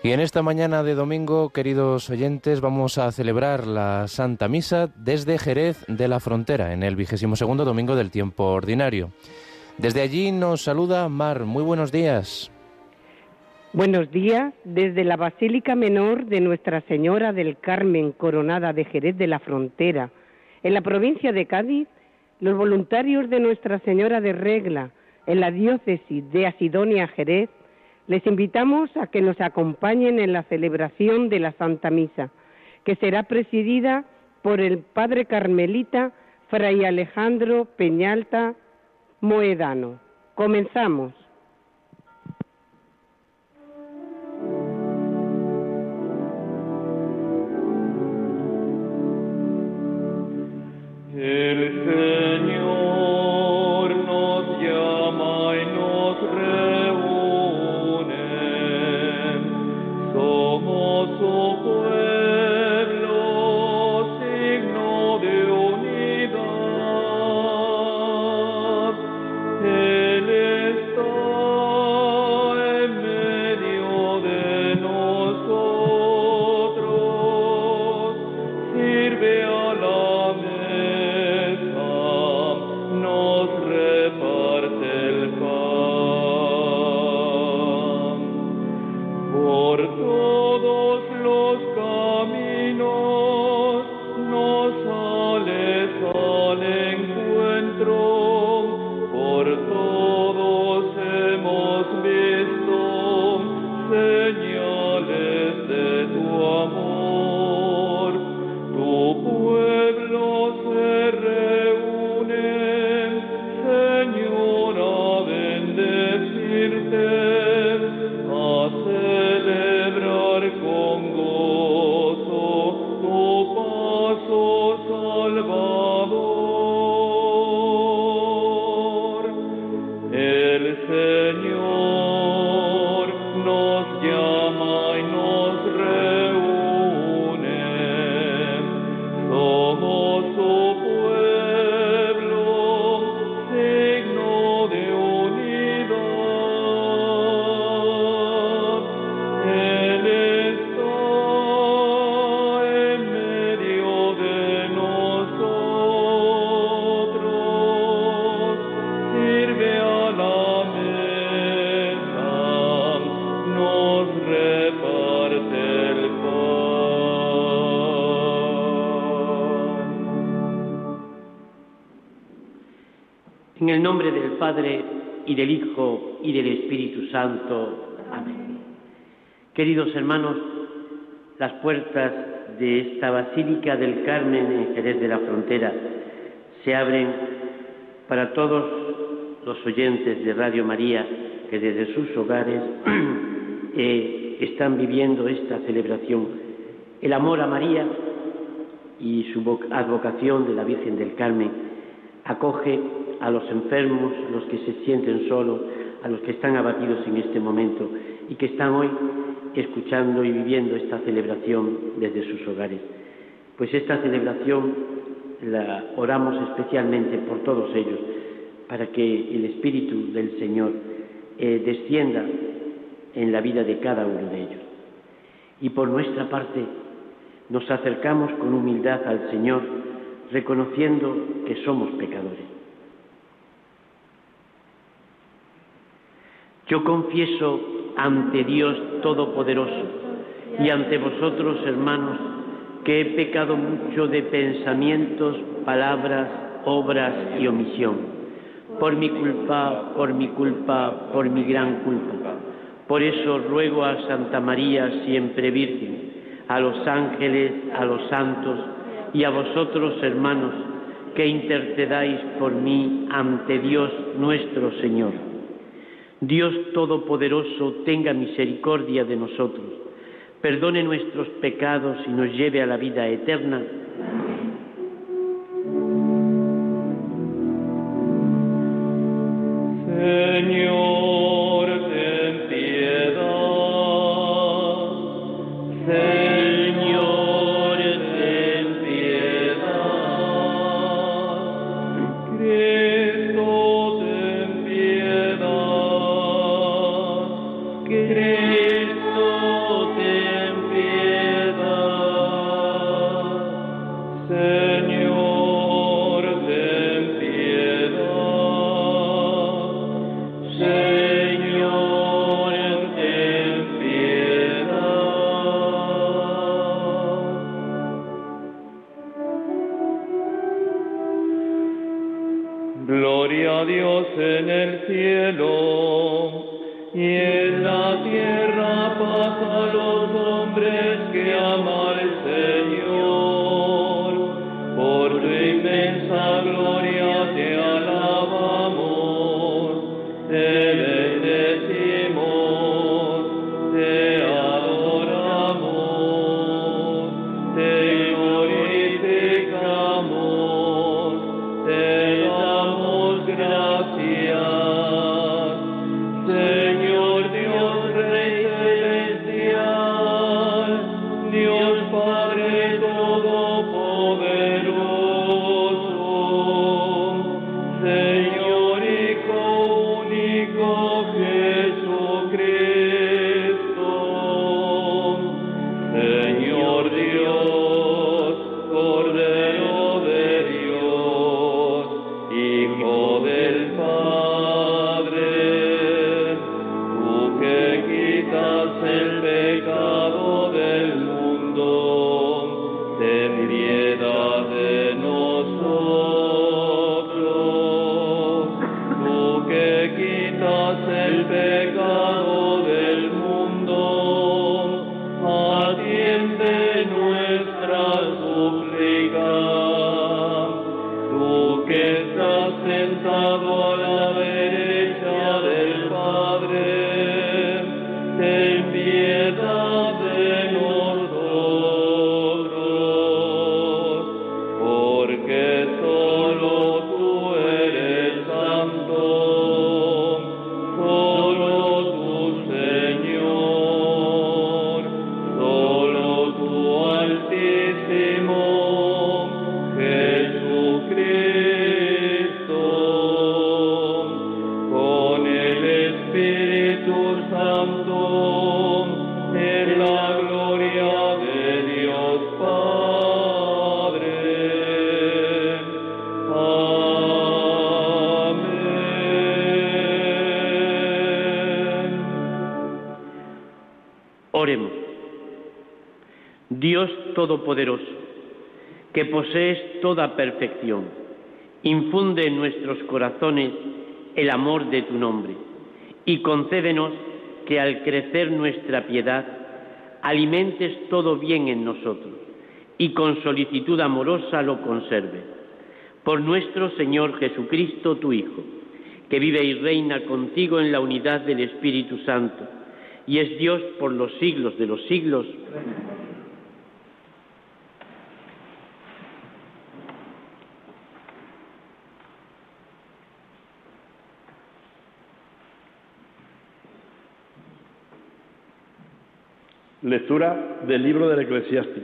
Y en esta mañana de domingo, queridos oyentes, vamos a celebrar la Santa Misa desde Jerez de la Frontera, en el 22º domingo del tiempo ordinario. Desde allí nos saluda Mar. Muy buenos días. Buenos días, desde la Basílica Menor de Nuestra Señora del Carmen Coronada de Jerez de la Frontera, en la provincia de Cádiz, los voluntarios de Nuestra Señora de Regla, en la diócesis de Asidonia Jerez, les invitamos a que nos acompañen en la celebración de la Santa Misa, que será presidida por el Padre Carmelita Fray Alejandro Peñalta Moedano. Comenzamos. El Señor nos llama y nos reúne, somos su pueblo, signo de unidad. Él está en medio de nosotros, sirve a la mesa, nos reparte el pan. Por todos los caminos nos sales al encuentro, por todos hemos visto señales de tu amor. Tu pueblo se reúne, Señor, a bendecirte, a celebrar con gozo tu paso salvador. El Señor nos llama y nos reúne, somos su pueblo, signo de unidad. Él está en medio de nosotros, sirve a la mesa, nos reparte el pan. En el nombre del Padre, y del Hijo, y del Espíritu Santo. Amén. Queridos hermanos, las puertas de esta Basílica del Carmen en Jerez de la Frontera se abren para todos los oyentes de Radio María que desde sus hogares están viviendo esta celebración. El amor a María y su advocación de la Virgen del Carmen acoge a los enfermos, los que se sienten solos, a los que están abatidos en este momento y que están hoy escuchando y viviendo esta celebración desde sus hogares. Pues esta celebración la oramos especialmente por todos ellos, para que el Espíritu del Señor descienda en la vida de cada uno de ellos. Y por nuestra parte nos acercamos con humildad al Señor, reconociendo que somos pecadores. Yo confieso ante Dios Todopoderoso y ante vosotros, hermanos, que he pecado mucho de pensamientos, palabras, obras y omisión, por mi culpa, por mi gran culpa. Por eso ruego a Santa María, siempre Virgen, a los ángeles, a los santos y a vosotros, hermanos, que intercedáis por mí ante Dios nuestro Señor. Dios Todopoderoso tenga misericordia de nosotros, perdone nuestros pecados y nos lleve a la vida eterna. Señor, ten piedad. Señor, ten piedad. Cristo, ten piedad. Cristo, el cielo, y en la tierra paz a los hombres que aman al Señor. Por tu inmensa gloria te alabamos, te bendecimos, te adoramos, te glorificamos, te damos gracias. Señor Dios Rey celestial, Dios Padre todopoderoso, Señor Hijo único Jesucristo, Señor Dios, Cordero de Dios, Hijo del Padre, tú que quitas el pecado del mundo, ten piedad de nosotros. Tú que quitas el pecado del mundo, atiende nuestra súplica. Tú que estás sentado a la derecha del Padre, ten piedad de nosotros, porque solo tú eres santo, solo tú, Señor, solo tú, Altísimo Jesucristo, con el Espíritu Santo, en la gloria de Dios Padre. Amén. Oremos. Dios Todopoderoso, que posees toda perfección, infunde en nuestros corazones el amor de tu nombre y concédenos que al crecer nuestra piedad alimentes todo bien en nosotros y con solicitud amorosa lo conserves. Por nuestro Señor Jesucristo, tu Hijo, que vive y reina contigo en la unidad del Espíritu Santo y es Dios por los siglos de los siglos. Lectura del libro del Eclesiástico.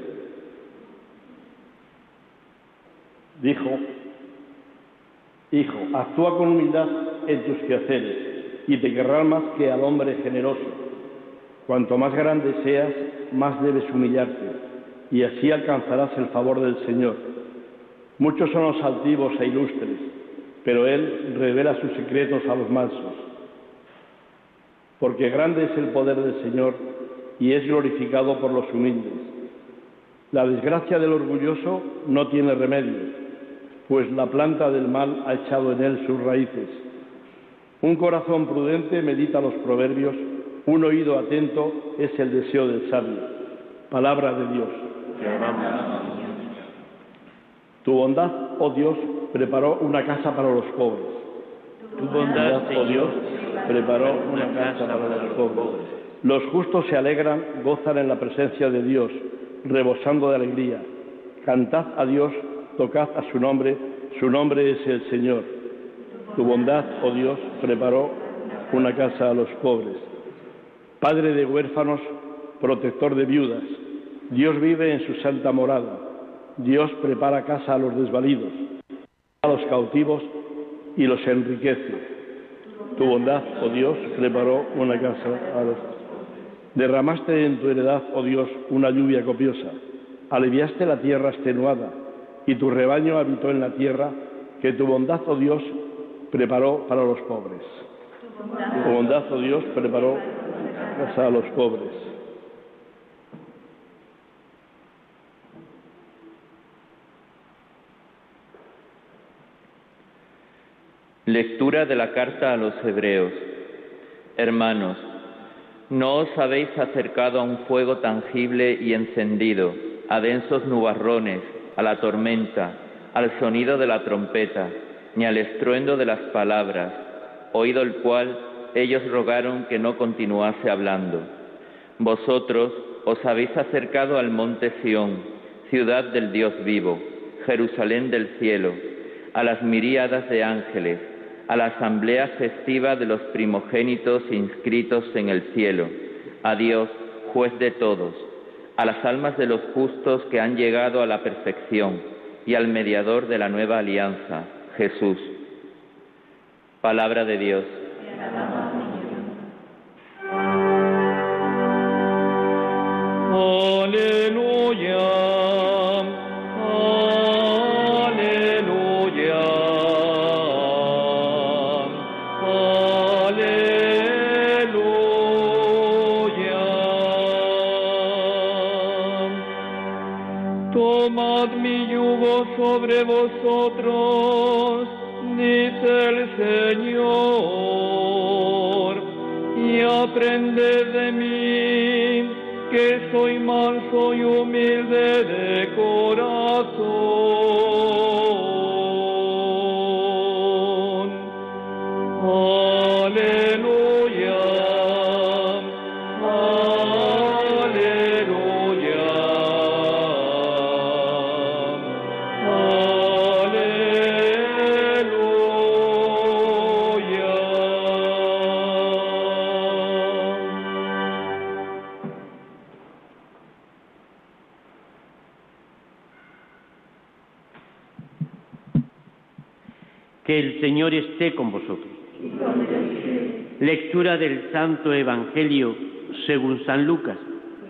Dijo: Hijo, actúa con humildad en tus quehaceres y te querrán más que al hombre generoso. Cuanto más grande seas, más debes humillarte, y así alcanzarás el favor del Señor. Muchos son los altivos e ilustres, pero Él revela sus secretos a los mansos. Porque grande es el poder del Señor y es glorificado por los humildes. La desgracia del orgulloso no tiene remedio, pues la planta del mal ha echado en él sus raíces. Un corazón prudente medita los proverbios, un oído atento es el deseo del sabio. Palabra de Dios. Tu bondad, oh Dios, preparó una casa para los pobres. Tu bondad, oh Dios, preparó una casa para los pobres. Los justos se alegran, gozan en la presencia de Dios, rebosando de alegría. Cantad a Dios, tocad a su nombre es el Señor. Tu bondad, oh Dios, preparó una casa a los pobres. Padre de huérfanos, protector de viudas, Dios vive en su santa morada. Dios prepara casa a los desvalidos, a los cautivos y los enriquece. Tu bondad, oh Dios, preparó una casa a los... Derramaste en tu heredad, oh Dios, una lluvia copiosa. Aliviaste la tierra extenuada, y tu rebaño habitó en la tierra que tu bondad, oh Dios, preparó para los pobres. Tu bondad, oh Dios, preparó casa a los pobres. Lectura de la carta a los Hebreos. Hermanos, no os habéis acercado a un fuego tangible y encendido, a densos nubarrones, a la tormenta, al sonido de la trompeta, ni al estruendo de las palabras, oído el cual ellos rogaron que no continuase hablando. Vosotros os habéis acercado al monte Sión, ciudad del Dios vivo, Jerusalén del cielo, a las miríadas de ángeles, a la asamblea festiva de los primogénitos inscritos en el cielo, a Dios, juez de todos, a las almas de los justos que han llegado a la perfección y al mediador de la nueva alianza, Jesús. Palabra de Dios. Aleluya, aleluya, aleluya. Tomad mi yugo sobre vosotros, dice el Señor, y aprended de mí, que soy manso y humilde de corazón. Aleluya, aleluya, Que el Señor esté con vosotros. Lectura del Santo Evangelio según San Lucas.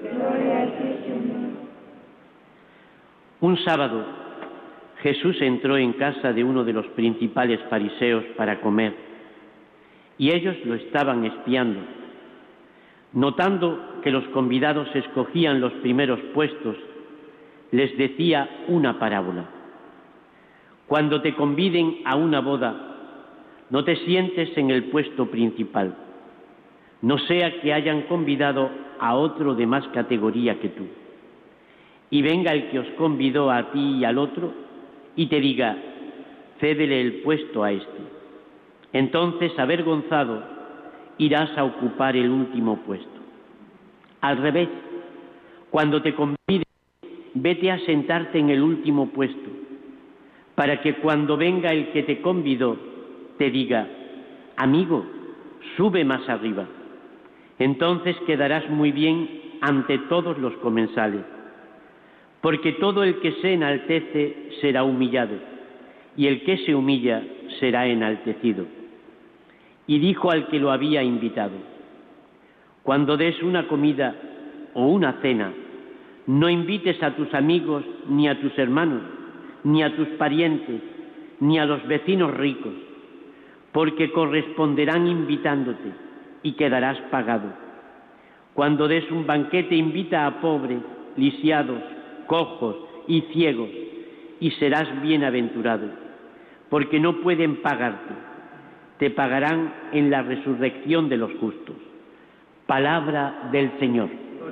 Un sábado, Jesús entró en casa de uno de los principales fariseos para comer, y ellos lo estaban espiando. Notando que los convidados escogían los primeros puestos, les decía una parábola. Cuando te conviden a una boda, no te sientes en el puesto principal, no sea que hayan convidado a otro de más categoría que tú, y venga el que os convidó a ti y al otro, y te diga, cédele el puesto a este. Entonces, avergonzado, irás a ocupar el último puesto. Al revés, cuando te conviden, vete a sentarte en el último puesto, para que cuando venga el que te convidó, te diga, amigo, sube más arriba. Entonces quedarás muy bien ante todos los comensales, porque todo el que se enaltece será humillado, y el que se humilla será enaltecido. Y dijo al que lo había invitado, cuando des una comida o una cena, no invites a tus amigos ni a tus hermanos, ni a tus parientes, ni a los vecinos ricos, porque corresponderán invitándote y quedarás pagado. Cuando des un banquete, invita a pobres, lisiados, cojos y ciegos, y serás bienaventurado, porque no pueden pagarte, te pagarán en la resurrección de los justos. Palabra del Señor.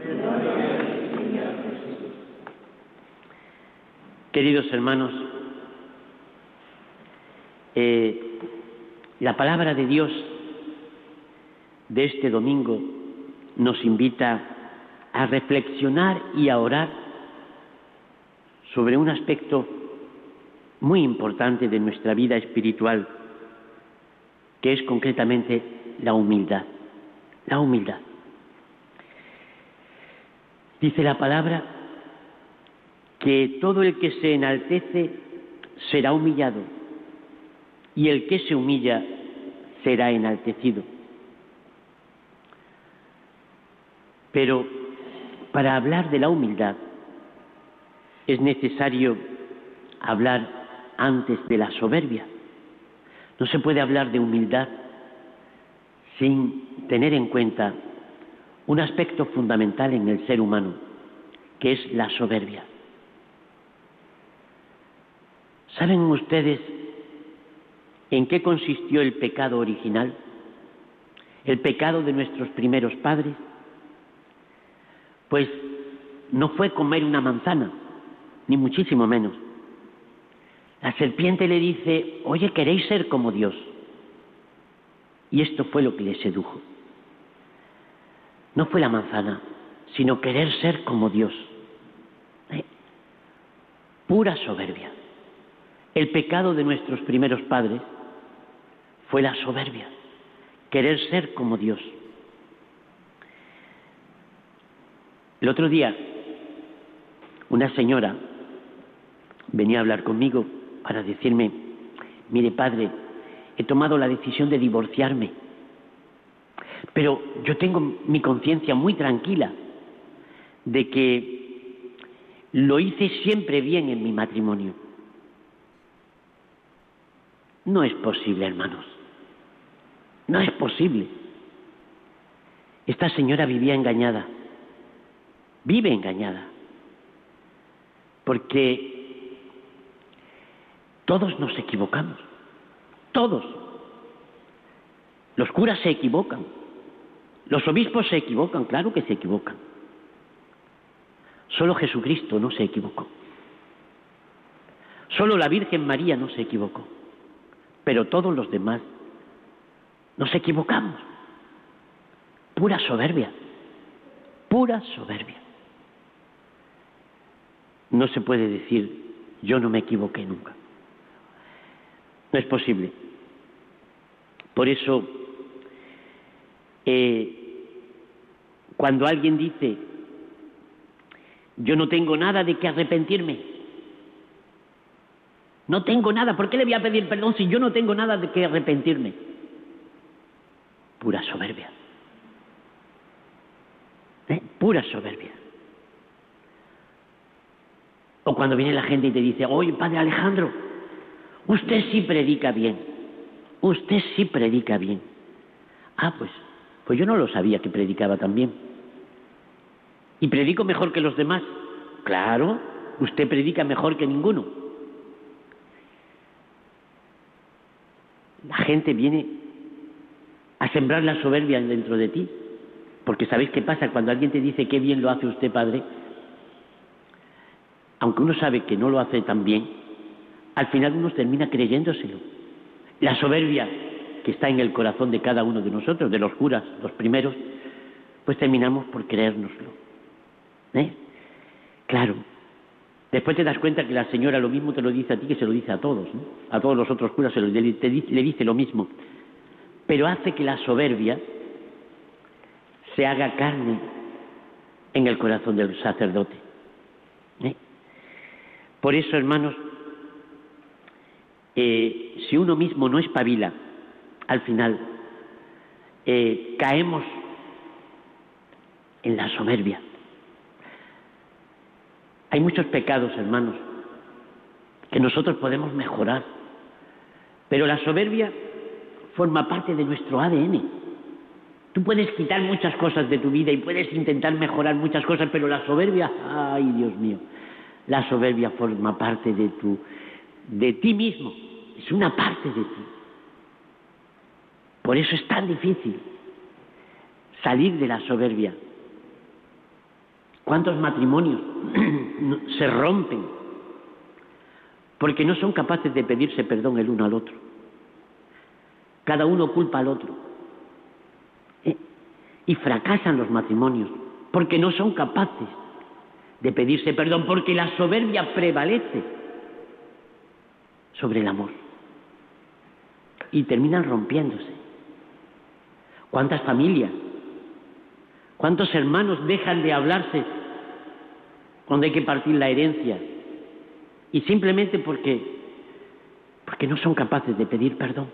Queridos hermanos, la palabra de Dios de este domingo nos invita a reflexionar y a orar sobre un aspecto muy importante de nuestra vida espiritual, que es concretamente la humildad. La humildad. Dice la palabra que todo el que se enaltece será humillado, y el que se humilla será enaltecido. Pero para hablar de la humildad es necesario hablar antes de la soberbia. No se puede hablar de humildad sin tener en cuenta un aspecto fundamental en el ser humano, que es la soberbia. ¿Saben ustedes ¿En qué consistió el pecado original? El pecado de nuestros primeros padres. Pues no fue comer una manzana, ni muchísimo menos. La serpiente le dice: oye, ¿queréis ser como Dios? Y esto fue lo que le sedujo. No fue la manzana, sino querer ser como Dios. Pura soberbia. El pecado de nuestros primeros padres fue la soberbia, querer ser como Dios. El otro día, una señora venía a hablar conmigo para decirme: mire, padre, he tomado la decisión de divorciarme, pero yo tengo mi conciencia muy tranquila de que lo hice siempre bien en mi matrimonio. No es posible, hermanos. No es posible. Esta señora vivía engañada. Vive engañada. Porque todos nos equivocamos. Todos. Los curas se equivocan. Los obispos se equivocan, claro que se equivocan. Solo Jesucristo no se equivocó. Solo la Virgen María no se equivocó. Pero todos los demás nos equivocamos. Pura soberbia. Pura soberbia. No se puede decir: yo no me equivoqué nunca. No es posible. Por eso, cuando alguien dice: yo no tengo nada de qué arrepentirme, no tengo nada, ¿por qué le voy a pedir perdón si yo no tengo nada de qué arrepentirme? Pura soberbia. Pura soberbia. O cuando viene la gente y te dice: oye, padre Alejandro, usted sí predica bien. Usted sí predica bien. Ah, pues yo no lo sabía que predicaba tan bien. ¿Y predico mejor que los demás? Claro, usted predica mejor que ninguno. La gente viene a sembrar la soberbia dentro de ti. Porque ¿sabéis qué pasa? Cuando alguien te dice: qué bien lo hace usted, padre, aunque uno sabe que no lo hace tan bien, al final uno termina creyéndoselo. La soberbia que está en el corazón de cada uno de nosotros, de los curas, los primeros, pues terminamos por creérnoslo. Claro. Después te das cuenta que la señora lo mismo te lo dice a ti que se lo dice a todos, ¿no? A todos los otros curas le dice lo mismo. Pero hace que la soberbia se haga carne en el corazón del sacerdote. Por eso, hermanos, si uno mismo no espabila, al final caemos en la soberbia. Hay muchos pecados, hermanos, que nosotros podemos mejorar, pero la soberbia forma parte de nuestro ADN. Tú puedes quitar muchas cosas de tu vida y puedes intentar mejorar muchas cosas, pero la soberbia, ay Dios mío, la soberbia forma parte de ti mismo, es una parte de ti. Por eso es tan difícil salir de la soberbia. ¿Cuántos matrimonios se rompen porque no son capaces de pedirse perdón el uno al otro? Cada uno culpa al otro. Y fracasan los matrimonios porque no son capaces de pedirse perdón, porque la soberbia prevalece sobre el amor. Y terminan rompiéndose. ¿Cuántas familias? ¿Cuántos hermanos dejan de hablarse cuando hay que partir la herencia? Y simplemente porque no son capaces de pedir perdón.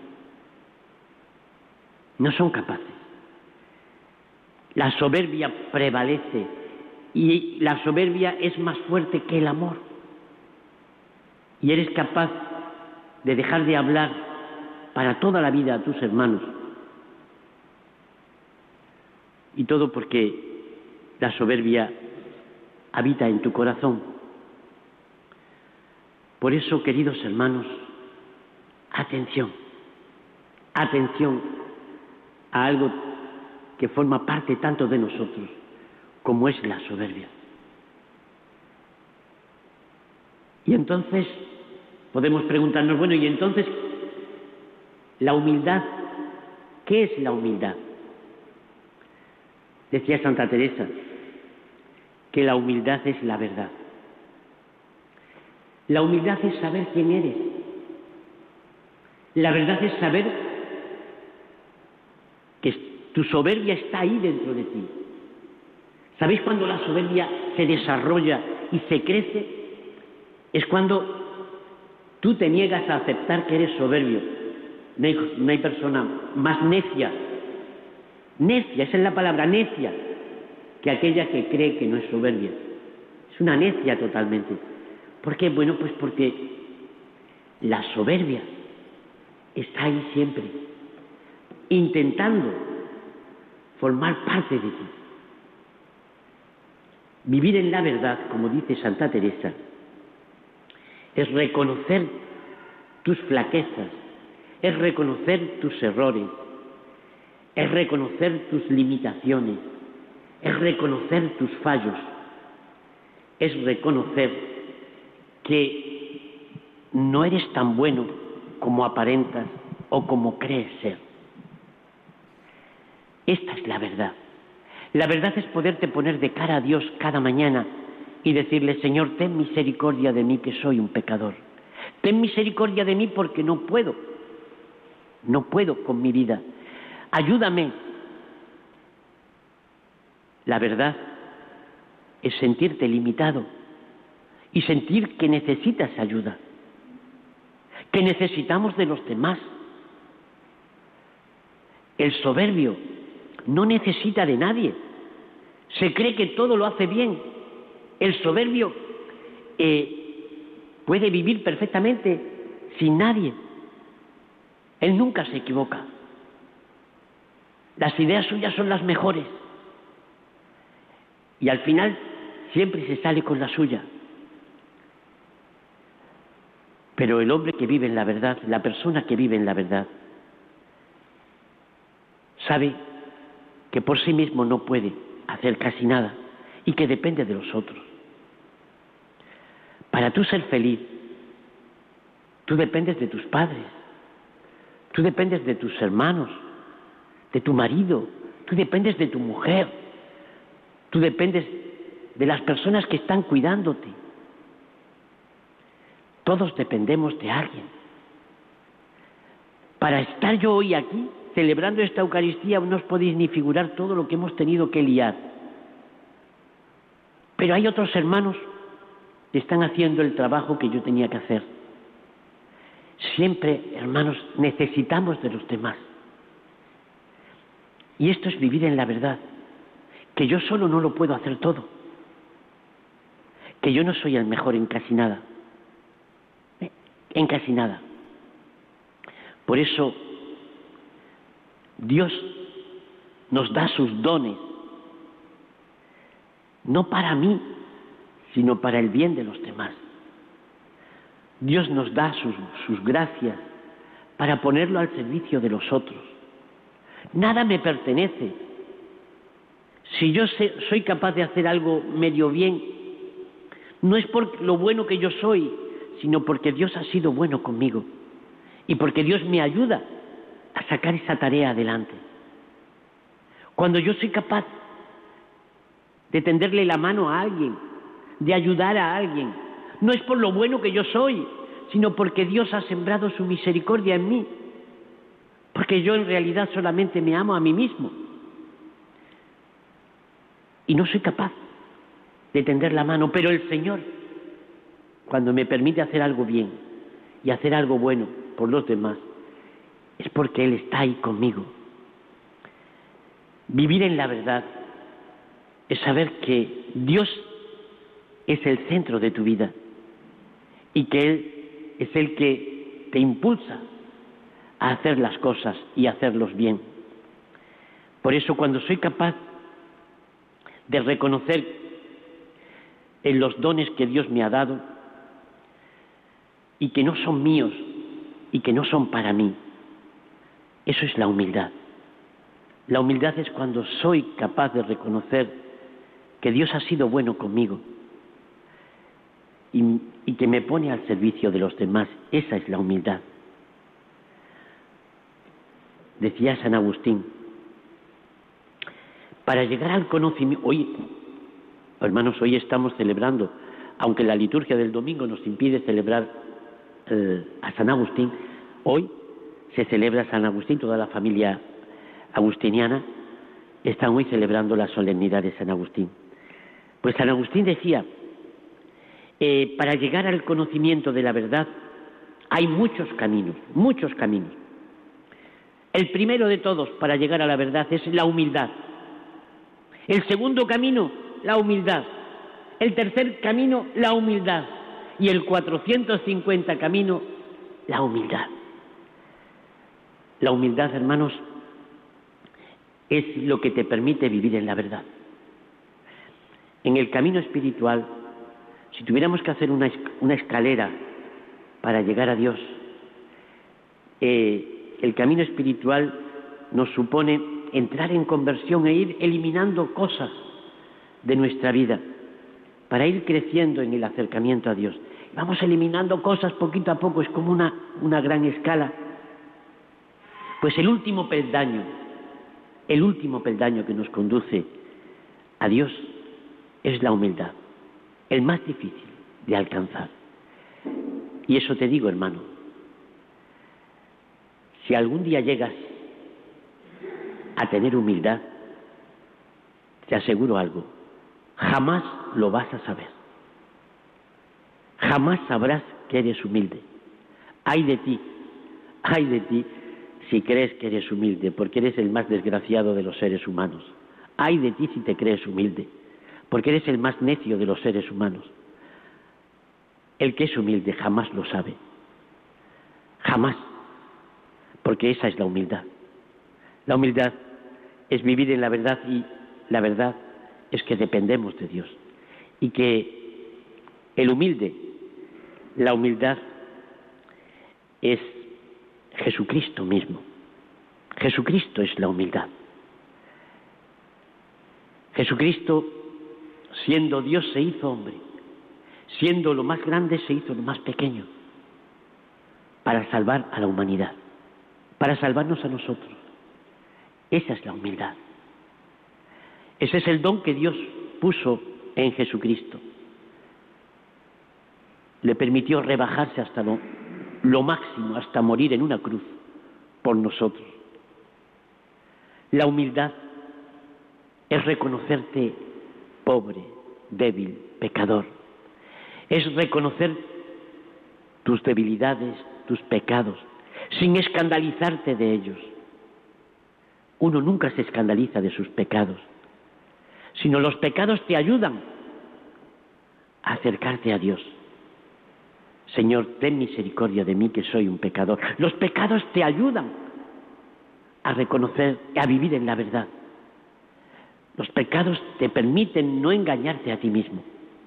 No son capaces. La soberbia prevalece y la soberbia es más fuerte que el amor. Y eres capaz de dejar de hablar para toda la vida a tus hermanos. Y todo porque la soberbia habita en tu corazón. Por eso, queridos hermanos, atención. atención a algo que forma parte tanto de nosotros como es la soberbia. Y entonces podemos preguntarnos, bueno, y entonces la humildad, ¿qué es la humildad? Decía Santa Teresa que la humildad es la verdad. La humildad es saber quién eres. La verdad es saber que tu soberbia está ahí dentro de ti. ¿Sabéis cuando la soberbia se desarrolla y se crece? Es cuando tú te niegas a aceptar que eres soberbio. No hay persona más necia, esa es la palabra, necia, que aquella que cree que no es soberbia. Es una necia totalmente. ¿Por qué? Bueno, pues porque la soberbia está ahí siempre, intentando formar parte de ti. Vivir en la verdad, como dice Santa Teresa, es reconocer tus flaquezas, es reconocer tus errores, es reconocer tus limitaciones, es reconocer tus fallos, es reconocer que no eres tan bueno como aparentas o como crees ser. Esta es la verdad. La verdad es poderte poner de cara a Dios cada mañana y decirle, Señor, ten misericordia de mí que soy un pecador. Ten misericordia de mí porque no puedo con mi vida. Ayúdame. La verdad es sentirte limitado y sentir que necesitas ayuda, que necesitamos de los demás. El soberbio no necesita de nadie, se cree que todo lo hace bien. El soberbio puede vivir perfectamente sin nadie. Él nunca se equivoca. Las ideas suyas son las mejores. Y al final siempre se sale con la suya. Pero el hombre que vive en la verdad, la persona que vive en la verdad, sabe que por sí mismo no puede hacer casi nada y que depende de los otros. Para tú ser feliz, tú dependes de tus padres, tú dependes de tus hermanos, de tu marido, tú dependes de tu mujer, tú dependes de las personas que están cuidándote. Todos dependemos de alguien. Para estar yo hoy aquí, celebrando esta Eucaristía, no os podéis ni figurar todo lo que hemos tenido que liar. Pero hay otros hermanos que están haciendo el trabajo que yo tenía que hacer. Siempre, hermanos, necesitamos de los demás. Y esto es vivir en la verdad, que yo solo no lo puedo hacer todo, que yo no soy el mejor en casi nada. En casi nada. Por eso Dios nos da sus dones, no para mí, sino para el bien de los demás. Dios nos da sus gracias para ponerlo al servicio de los otros. Nada me pertenece. Si yo soy capaz de hacer algo medio bien, no es por lo bueno que yo soy, sino porque Dios ha sido bueno conmigo y porque Dios me ayuda a sacar esa tarea adelante. Cuando yo soy capaz de tenderle la mano a alguien, de ayudar a alguien, no es por lo bueno que yo soy, sino porque Dios ha sembrado su misericordia en mí, porque yo en realidad solamente me amo a mí mismo y no soy capaz de tender la mano, pero el Señor, cuando me permite hacer algo bien y hacer algo bueno por los demás, es porque Él está ahí conmigo. Vivir en la verdad es saber que Dios es el centro de tu vida y que Él es el que te impulsa a hacer las cosas y a hacerlos bien. Por eso, cuando soy capaz de reconocer en los dones que Dios me ha dado y que no son míos y que no son para mí, Eso es la humildad. La humildad es cuando soy capaz de reconocer que Dios ha sido bueno conmigo y que me pone al servicio de los demás. Esa es la humildad. Decía San Agustín, para llegar al conocimiento... Hoy, hermanos, hoy estamos celebrando, aunque la liturgia del domingo nos impide celebrar a San Agustín, hoy se celebra San Agustín, toda la familia agustiniana están hoy celebrando la solemnidad de San Agustín. Pues San Agustín decía, para llegar al conocimiento de la verdad hay muchos caminos, muchos caminos. El primero de todos para llegar a la verdad es la humildad. El segundo camino, la humildad. El tercer camino, la humildad. Y el 450 camino, la humildad. La humildad, hermanos, es lo que te permite vivir en la verdad. En el camino espiritual, si tuviéramos que hacer una escalera para llegar a Dios, el camino espiritual nos supone entrar en conversión e ir eliminando cosas de nuestra vida para ir creciendo en el acercamiento a Dios. Vamos eliminando cosas poquito a poco, es como una gran escala. Pues el último peldaño que nos conduce a Dios es la humildad, el más difícil de alcanzar. Y eso te digo, hermano, si algún día llegas a tener humildad, te aseguro algo, jamás lo vas a saber. Jamás sabrás que eres humilde. Ay de ti si crees que eres humilde, porque eres el más desgraciado de los seres humanos. Ay de ti si te crees humilde, porque eres el más necio de los seres humanos. El que es humilde jamás lo sabe. Jamás. Porque esa es la humildad. La humildad es vivir en la verdad y la verdad es que dependemos de Dios. Y que el humilde, la humildad es Jesucristo mismo. Jesucristo es la humildad. Jesucristo, siendo Dios, se hizo hombre. Siendo lo más grande, se hizo lo más pequeño. Para salvar a la humanidad. Para salvarnos a nosotros. Esa es la humildad. Ese es el don que Dios puso en Jesucristo. Le permitió rebajarse hasta lo máximo, hasta morir en una cruz por nosotros. La humildad es reconocerte pobre, débil, pecador. Es reconocer tus debilidades, tus pecados, sin escandalizarte de ellos. Uno nunca se escandaliza de sus pecados, sino los pecados te ayudan a acercarte a Dios. Señor, ten misericordia de mí que soy un pecador. Los pecados te ayudan a reconocer, a vivir en la verdad. Los pecados te permiten no engañarte a ti mismo.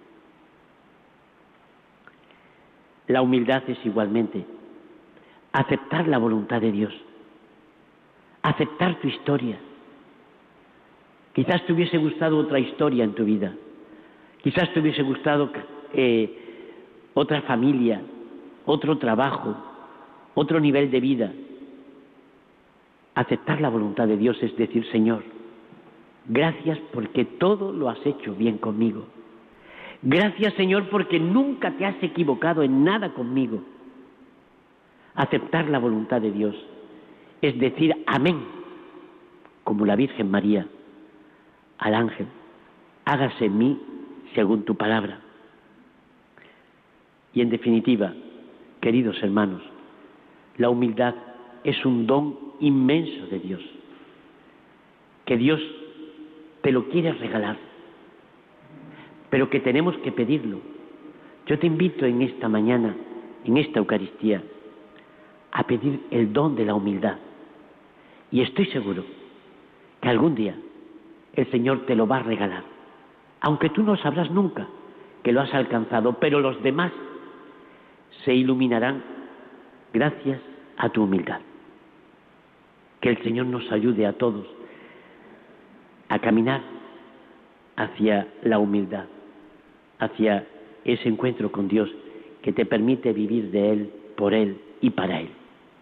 La humildad es igualmente aceptar la voluntad de Dios, aceptar tu historia. Quizás te hubiese gustado otra historia en tu vida, quizás te hubiese gustado otra familia, otro trabajo, otro nivel de vida. Aceptar la voluntad de Dios es decir, Señor, gracias porque todo lo has hecho bien conmigo. Gracias, Señor, porque nunca te has equivocado en nada conmigo. Aceptar la voluntad de Dios es decir amén, como la Virgen María al ángel, hágase en mí según tu palabra. Y en definitiva, queridos hermanos, la humildad es un don inmenso de Dios, que Dios te lo quiere regalar, pero que tenemos que pedirlo. Yo te invito en esta mañana, en esta Eucaristía, a pedir el don de la humildad. Y estoy seguro que algún día el Señor te lo va a regalar, aunque tú no sabrás nunca que lo has alcanzado, pero los demás se iluminarán gracias a tu humildad. Que el Señor nos ayude a todos a caminar hacia la humildad, hacia ese encuentro con Dios que te permite vivir de Él, por Él y para Él.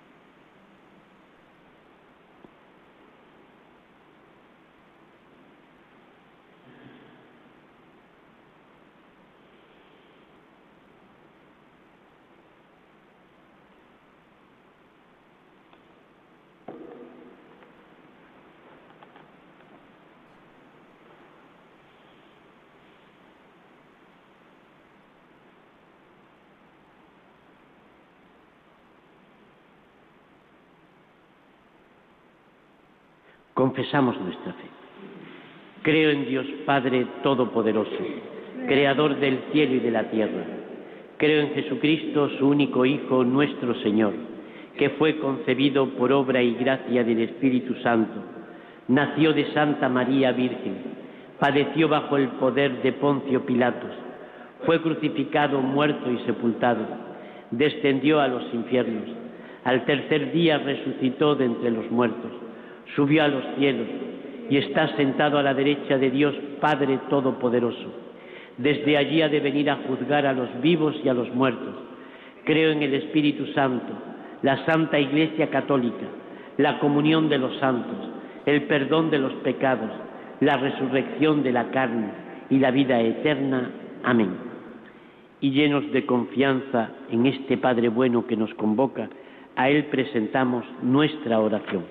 Confesamos nuestra fe. Creo en Dios Padre Todopoderoso, Creador del cielo y de la tierra. Creo en Jesucristo, su único Hijo, nuestro Señor, que fue concebido por obra y gracia del Espíritu Santo. Nació de Santa María Virgen, padeció bajo el poder de Poncio Pilatos, fue crucificado, muerto y sepultado, descendió a los infiernos, al tercer día resucitó de entre los muertos, subió a los cielos y está sentado a la derecha de Dios Padre Todopoderoso. Desde allí ha de venir a juzgar a los vivos y a los muertos. Creo en el Espíritu Santo, la Santa Iglesia Católica, la comunión de los santos, el perdón de los pecados, la resurrección de la carne y la vida eterna. Amén. Y llenos de confianza en este Padre bueno que nos convoca, a Él presentamos nuestra oración.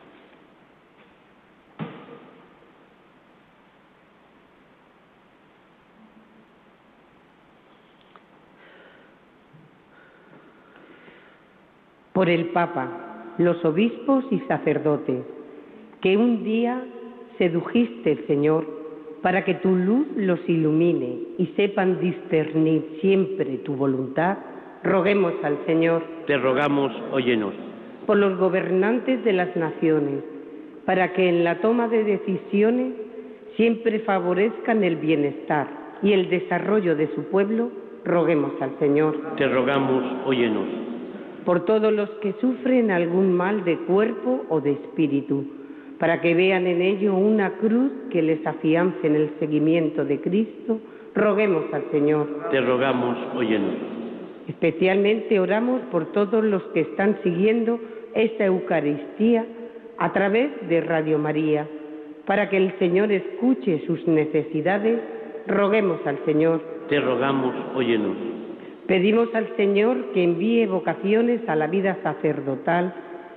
Por el Papa, los obispos y sacerdotes, que un día sedujiste, Señor, para que tu luz los ilumine y sepan discernir siempre tu voluntad, roguemos al Señor. Te rogamos, óyenos. Por los gobernantes de las naciones, para que en la toma de decisiones siempre favorezcan el bienestar y el desarrollo de su pueblo, roguemos al Señor. Te rogamos, óyenos. Por todos los que sufren algún mal de cuerpo o de espíritu, para que vean en ello una cruz que les afiance en el seguimiento de Cristo, roguemos al Señor. Te rogamos, óyenos. Especialmente oramos por todos los que están siguiendo esta Eucaristía a través de Radio María, para que el Señor escuche sus necesidades, roguemos al Señor. Te rogamos, óyenos. Pedimos al Señor que envíe vocaciones a la vida sacerdotal,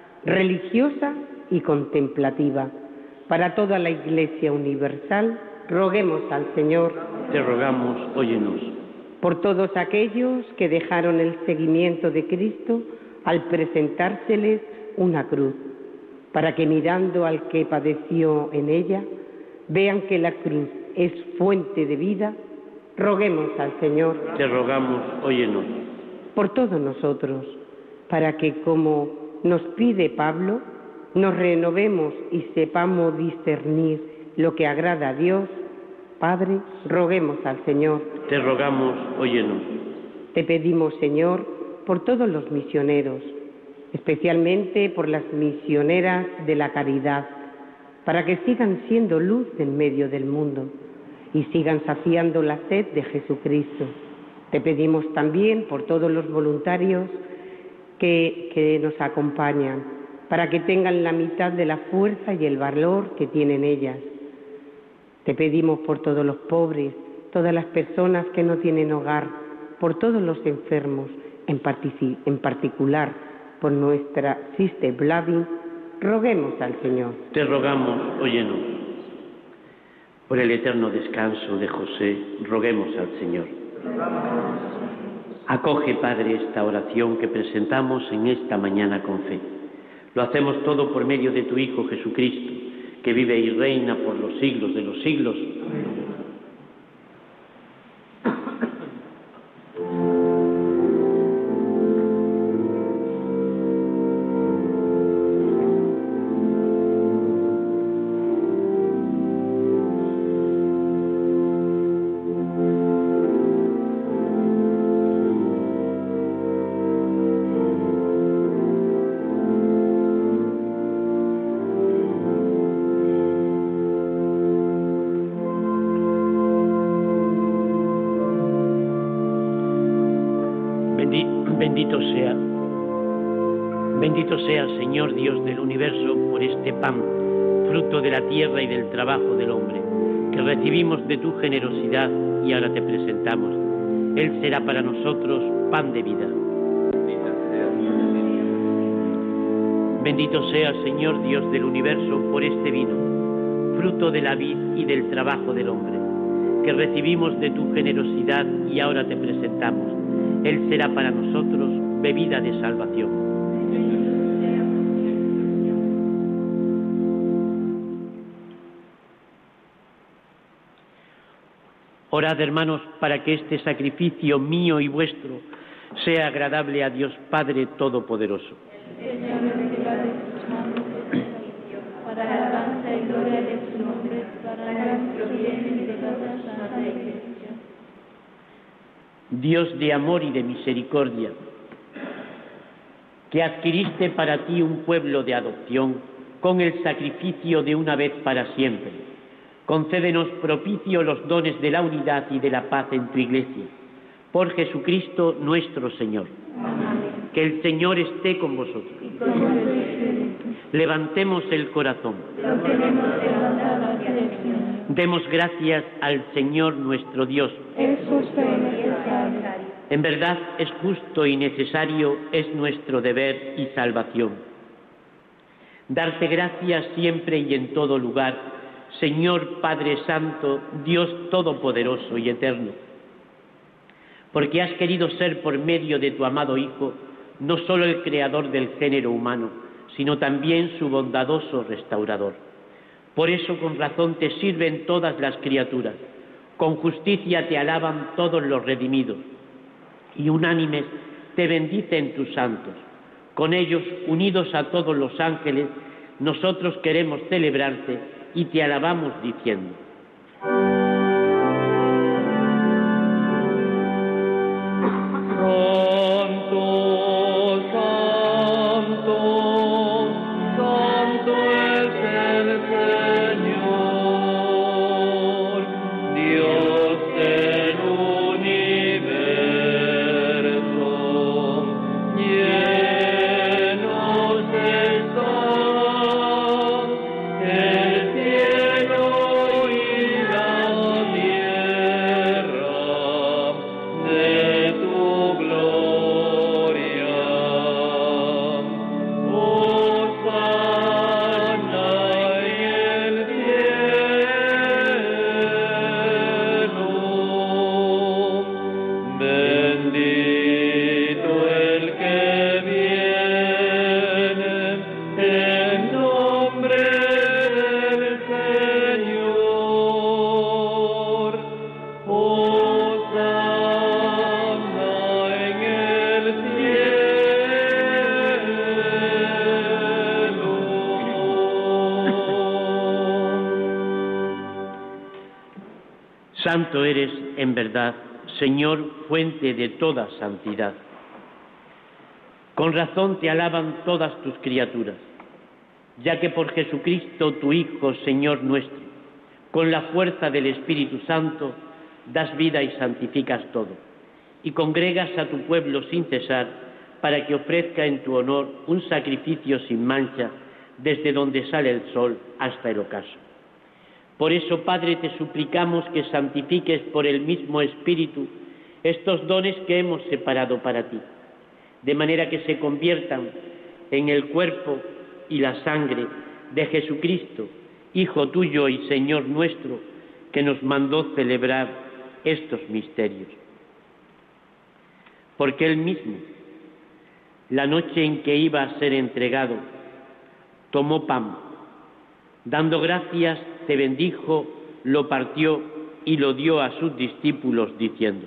religiosa y contemplativa. Para toda la Iglesia universal, roguemos al Señor. Te rogamos, óyenos. Por todos aquellos que dejaron el seguimiento de Cristo al presentárseles una cruz, para que mirando al que padeció en ella, vean que la cruz es fuente de vida, roguemos al Señor. Te rogamos, óyenos. Por todos nosotros, para que, como nos pide Pablo, nos renovemos y sepamos discernir lo que agrada a Dios. Padre, roguemos al Señor. Te rogamos, óyenos. Te pedimos, Señor, por todos los misioneros, especialmente por las misioneras de la caridad, para que sigan siendo luz en medio del mundo y sigan saciando la sed de Jesucristo. Te pedimos también por todos los voluntarios que nos acompañan, para que tengan la mitad de la fuerza y el valor que tienen ellas. Te pedimos por todos los pobres, todas las personas que no tienen hogar, por todos los enfermos, en particular por nuestra Sister Vladimir, roguemos al Señor. Te rogamos, óyenos. Por el eterno descanso de José, roguemos al Señor. Acoge, Padre, esta oración que presentamos en esta mañana con fe. Lo hacemos todo por medio de tu Hijo Jesucristo, que vive y reina por los siglos de los siglos. Bendito sea, Señor Dios del universo, por este pan, fruto de la tierra y del trabajo del hombre, que recibimos de tu generosidad y ahora te presentamos. Él será para nosotros pan de vida. Bendito sea, Señor Dios del universo, por este vino, fruto de la vid y del trabajo del hombre, que recibimos de tu generosidad y ahora te presentamos. Él será para nosotros bebida de salvación. Orad, hermanos, para que este sacrificio mío y vuestro sea agradable a Dios Padre Todopoderoso. Para la alabanza y gloria de su nombre, para nuestro bien y de toda su santa Iglesia. Dios de amor y de misericordia, que adquiriste para ti un pueblo de adopción con el sacrificio de una vez para siempre, concédenos propicio los dones de la unidad y de la paz en tu Iglesia. Por Jesucristo nuestro Señor. Amén. Que el Señor esté con vosotros. Levantemos el corazón. Demos gracias al Señor nuestro Dios. Es justo y necesario. En verdad es justo y necesario, es nuestro deber y salvación. Darte gracias siempre y en todo lugar, Señor Padre Santo, Dios Todopoderoso y Eterno, porque has querido ser por medio de tu amado Hijo, no solo el creador del género humano, sino también su bondadoso restaurador. Por eso con razón te sirven todas las criaturas, con justicia te alaban todos los redimidos, y unánimes te bendicen tus santos. Con ellos, unidos a todos los ángeles, nosotros queremos celebrarte y te alabamos diciendo: Santo, santo, santo es el Señor, Dios del universo, llenos están el cielo y la tierra de tu gloria. Hosana en el cielo. Bendito el que viene en nombre del Señor. Hosana en el cielo. Santo eres en verdad, Señor, fuente de toda santidad. Con razón te alaban todas tus criaturas, ya que por Jesucristo, tu Hijo, Señor nuestro, con la fuerza del Espíritu Santo, das vida y santificas todo, y congregas a tu pueblo sin cesar, para que ofrezca en tu honor un sacrificio sin mancha, desde donde sale el sol hasta el ocaso. Por eso, Padre, te suplicamos que santifiques por el mismo Espíritu estos dones que hemos separado para ti, de manera que se conviertan en el cuerpo y la sangre de Jesucristo, Hijo tuyo y Señor nuestro, que nos mandó celebrar estos misterios. Porque Él mismo, la noche en que iba a ser entregado, tomó pan, dando gracias, te bendijo, lo partió y lo dio a sus discípulos, diciendo: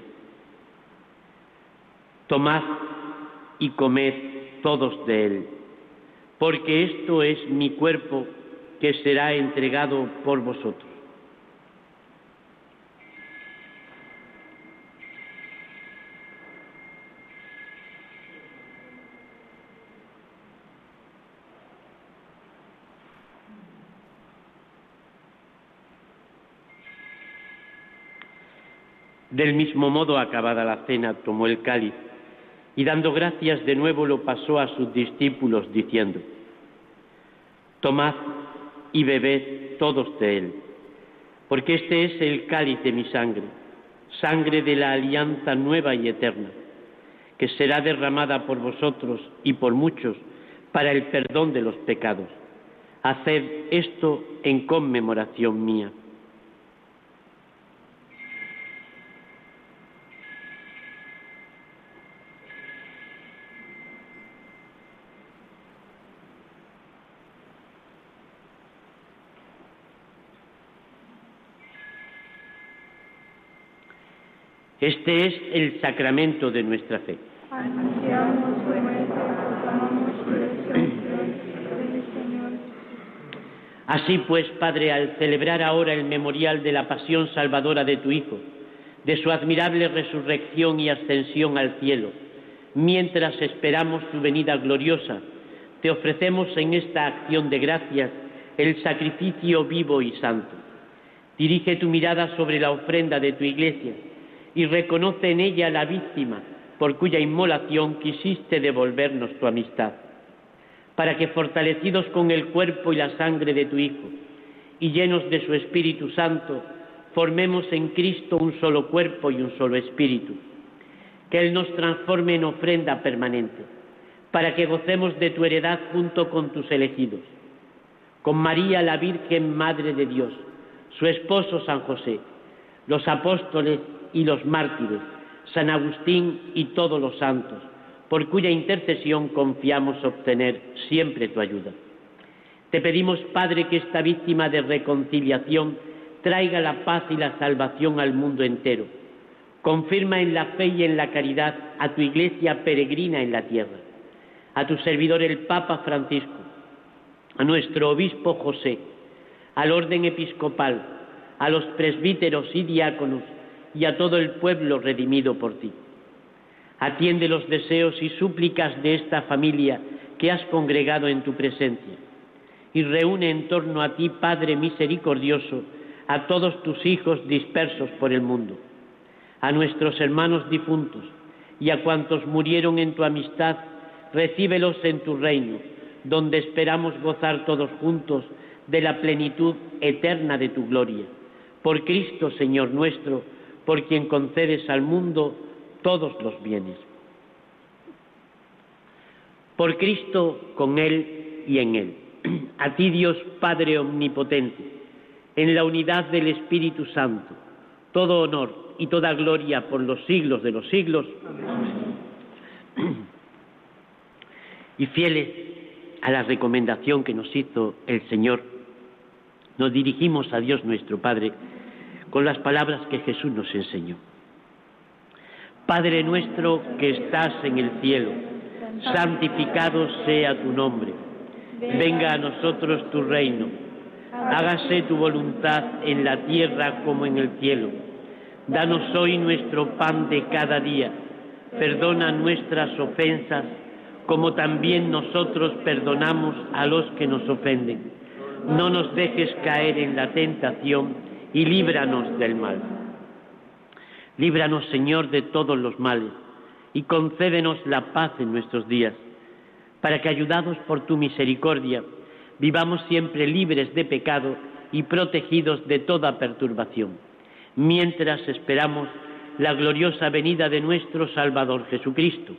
tomad y comed todos de él, porque esto es mi cuerpo que será entregado por vosotros. Del mismo modo, acabada la cena, tomó el cáliz Y dando gracias de nuevo lo pasó a sus discípulos diciendo: tomad y bebed todos de él, porque este es el cáliz de mi sangre, sangre de la alianza nueva y eterna, que será derramada por vosotros y por muchos para el perdón de los pecados. Haced esto en conmemoración mía. Este es el sacramento de nuestra fe. Anunciamos su muerte, proclamamos su resurrección, Señor. Así pues, Padre, al celebrar ahora el memorial de la pasión salvadora de tu Hijo, de su admirable resurrección y ascensión al cielo, mientras esperamos su venida gloriosa, te ofrecemos en esta acción de gracias el sacrificio vivo y santo. Dirige tu mirada sobre la ofrenda de tu Iglesia y reconoce en ella la víctima por cuya inmolación quisiste devolvernos tu amistad, para que fortalecidos con el cuerpo y la sangre de tu Hijo y llenos de su Espíritu Santo, formemos en Cristo un solo cuerpo y un solo espíritu. Que Él nos transforme en ofrenda permanente, para que gocemos de tu heredad junto con tus elegidos, con María la Virgen Madre de Dios, su esposo San José, los apóstoles y los mártires, San Agustín y todos los santos, por cuya intercesión confiamos obtener siempre tu ayuda. Te pedimos, Padre, que esta víctima de reconciliación traiga la paz y la salvación al mundo entero. Confirma en la fe y en la caridad a tu Iglesia peregrina en la tierra, a tu servidor el Papa Francisco, a nuestro obispo José, al orden episcopal, a los presbíteros y diáconos y a todo el pueblo redimido por ti. Atiende los deseos y súplicas de esta familia que has congregado en tu presencia y reúne en torno a ti, Padre misericordioso, a todos tus hijos dispersos por el mundo, a nuestros hermanos difuntos y a cuantos murieron en tu amistad, recíbelos en tu reino, donde esperamos gozar todos juntos de la plenitud eterna de tu gloria. Por Cristo, Señor nuestro, por quien concedes al mundo todos los bienes. Por Cristo, con Él y en Él. A ti, Dios Padre omnipotente, en la unidad del Espíritu Santo, todo honor y toda gloria por los siglos de los siglos. Amén. Y fieles a la recomendación que nos hizo el Señor, nos dirigimos a Dios nuestro Padre con las palabras que Jesús nos enseñó. Padre nuestro que estás en el cielo, santificado sea tu nombre. Venga a nosotros tu reino. Hágase tu voluntad en la tierra como en el cielo. Danos hoy nuestro pan de cada día. Perdona nuestras ofensas, como también nosotros perdonamos a los que nos ofenden. No nos dejes caer en la tentación y líbranos del mal. Líbranos, Señor, de todos los males y concédenos la paz en nuestros días, para que, ayudados por tu misericordia, vivamos siempre libres de pecado y protegidos de toda perturbación, mientras esperamos la gloriosa venida de nuestro Salvador Jesucristo.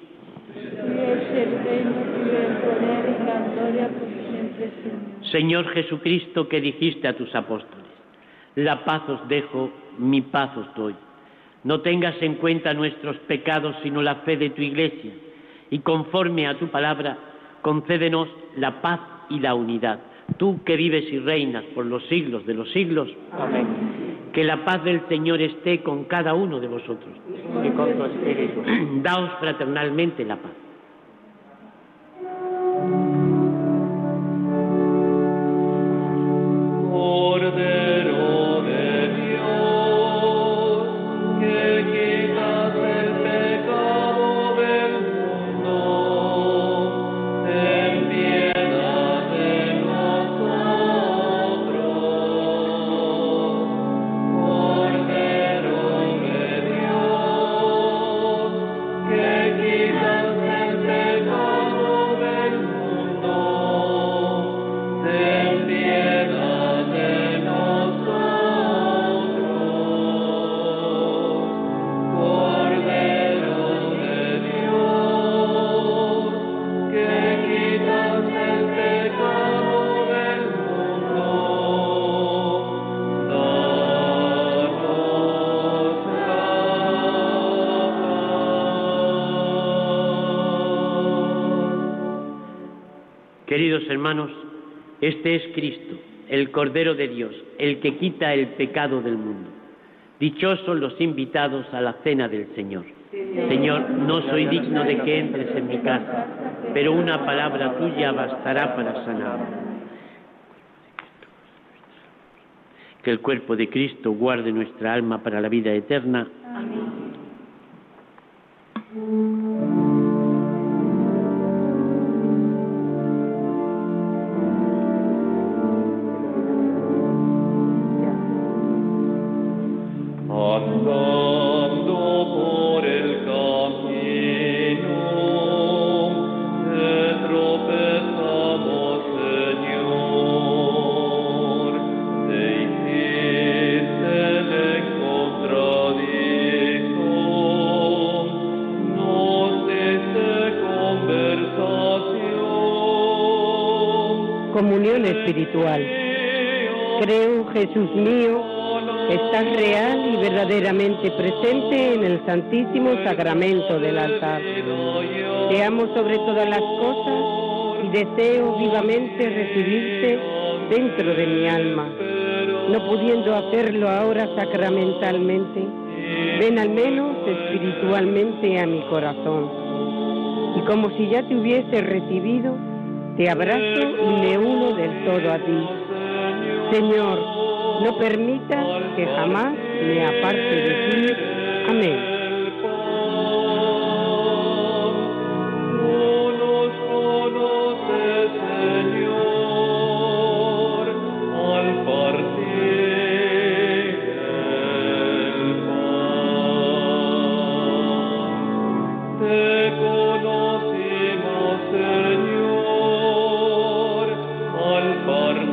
Señor Jesucristo, que dijiste a tus apóstoles: la paz os dejo, mi paz os doy. No tengas en cuenta nuestros pecados, sino la fe de tu Iglesia, y conforme a tu palabra, concédenos la paz y la unidad. Tú que vives y reinas por los siglos de los siglos. Amén. Que la paz del Señor esté con cada uno de vosotros. Y con tu espíritu. Daos fraternalmente la paz. Cordero de Dios, que quitas el pecado del mundo, ten piedad de nosotros. Cordero de Dios, que quitas Queridos hermanos, este es Cristo, el Cordero de Dios, el que quita el pecado del mundo. Dichosos los invitados a la cena del Señor. Señor, no soy digno de que entres en mi casa, pero una palabra tuya bastará para sanarme. Que el cuerpo de Cristo guarde nuestra alma para la vida eterna. Amén. Andando por el camino, te tropezamos, Señor. Te hiciste el encontradizo, nos diste conversación. Comunión espiritual. Creo, Jesús mío, que estás real y verdaderamente presente en el Santísimo Sacramento del altar. Te amo sobre todas las cosas y deseo vivamente recibirte dentro de mi alma. No pudiendo hacerlo ahora sacramentalmente, ven al menos espiritualmente a mi corazón. Y como si ya te hubiese recibido, te abrazo y me uno del todo a ti. Señor, no permitas que jamás me aparte de ti. Amén. Tú nos conoces, Señor, al partir el pan. Te conocimos, Señor, al partir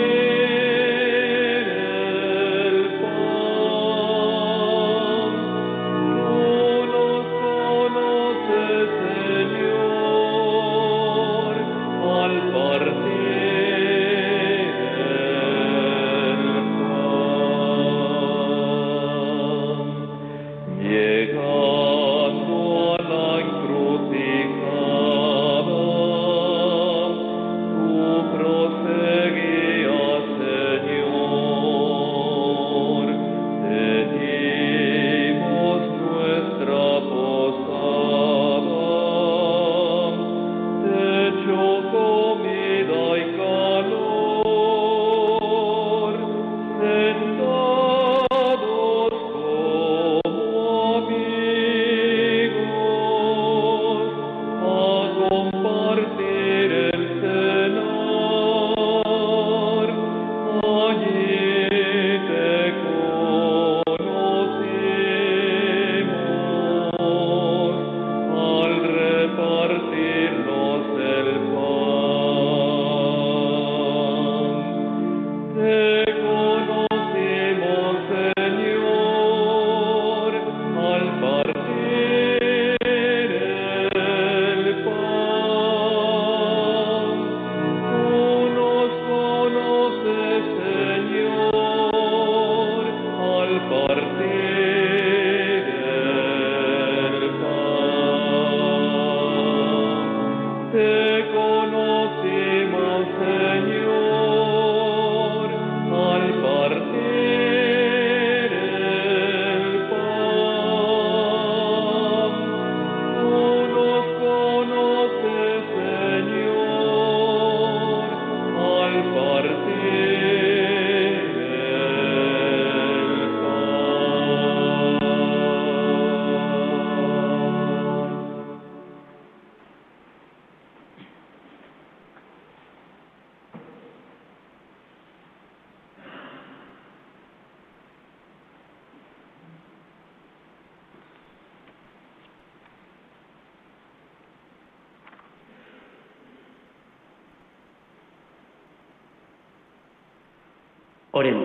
Oremos.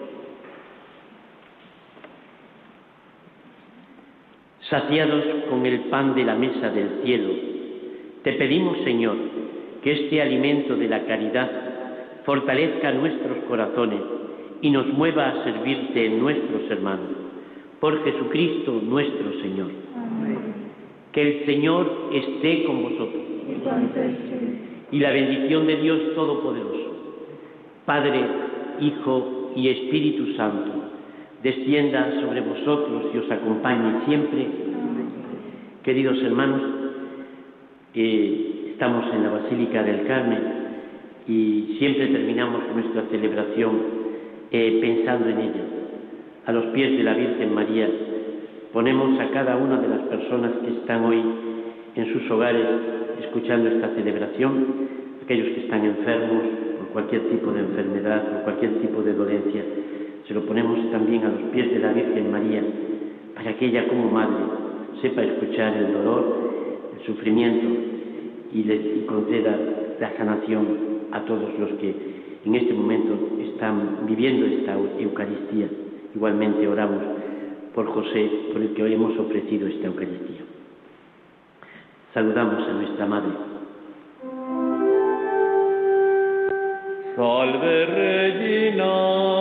Saciados con el pan de la mesa del cielo, te pedimos, Señor, que este alimento de la caridad fortalezca nuestros corazones y nos mueva a servirte en nuestros hermanos. Por Jesucristo nuestro Señor. Amén. Que el Señor esté con vosotros. y la bendición de Dios Todopoderoso, Padre, Hijo y Espíritu Santo, descienda sobre vosotros y os acompañe siempre. Queridos hermanos, estamos en la Basílica del Carmen y siempre terminamos nuestra celebración pensando en ella. A los pies de la Virgen María ponemos a cada una de las personas que están hoy en sus hogares escuchando esta celebración, aquellos que están enfermos por cualquier tipo de enfermedad, por cualquier tipo de dolencia, se lo ponemos también a los pies de la Virgen María, para que ella como madre sepa escuchar el dolor, el sufrimiento y conceda la sanación a todos los que en este momento están viviendo esta Eucaristía. Igualmente oramos por José, por el que hoy hemos ofrecido esta Eucaristía. Saludamos a nuestra Madre. Salve Regina,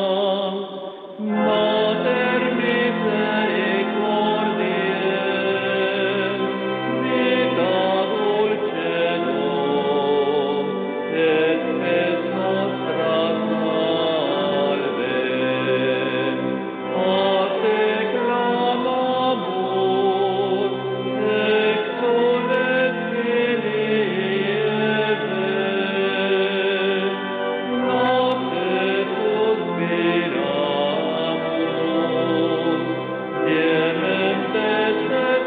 Mater misericordiae, vita dulcedo, et spes nostra salve. A te clamamus, exules filieve, notte suspiramus, gementes et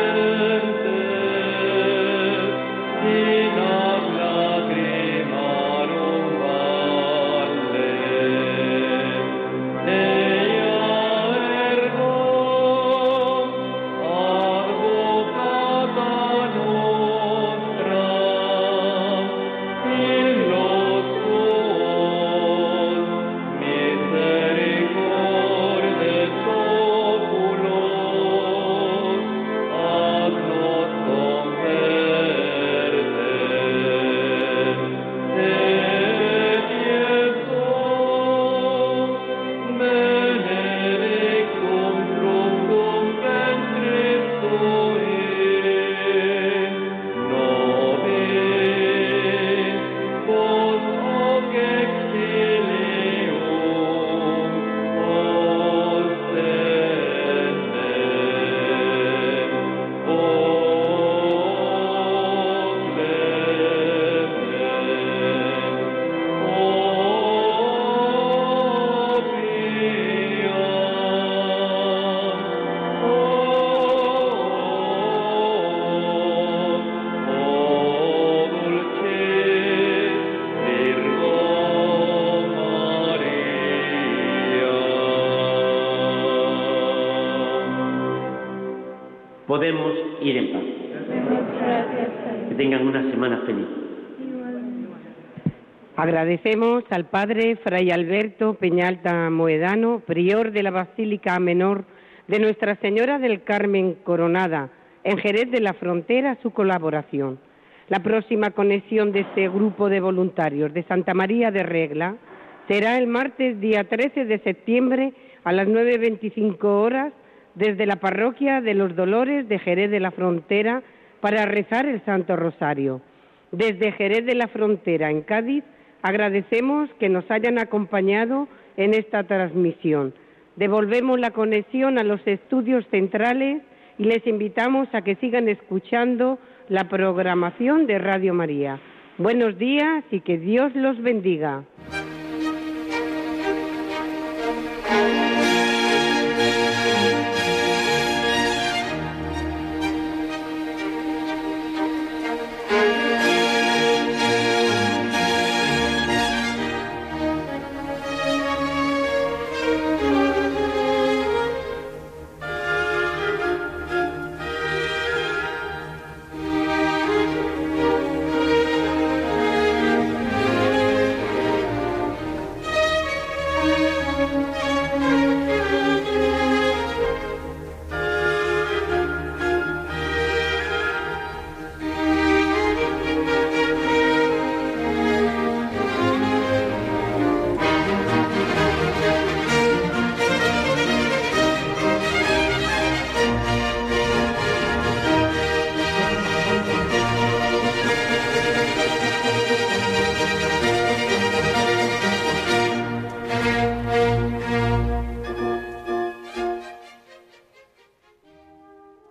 flentes, in ab lacrimarum valle. Ea ergo advocata nostra, in los tuos misericordes oculos, haznos converter. Et Iesus, benedictum fructum ventris tui, nobis post hoc exilium ostendem. O Podemos ir en paz. Que tengan una semana feliz. Agradecemos al Padre Fray Alberto Peñalta Moedano, prior de la Basílica Menor de Nuestra Señora del Carmen Coronada, en Jerez de la Frontera, su colaboración. La próxima conexión de este grupo de voluntarios de Santa María de Regla será el martes día 13 de septiembre a las 9:25 horas desde la Parroquia de los Dolores de Jerez de la Frontera para rezar el Santo Rosario. Desde Jerez de la Frontera, en Cádiz, agradecemos que nos hayan acompañado en esta transmisión. Devolvemos la conexión a los estudios centrales y les invitamos a que sigan escuchando la programación de Radio María. Buenos días y que Dios los bendiga.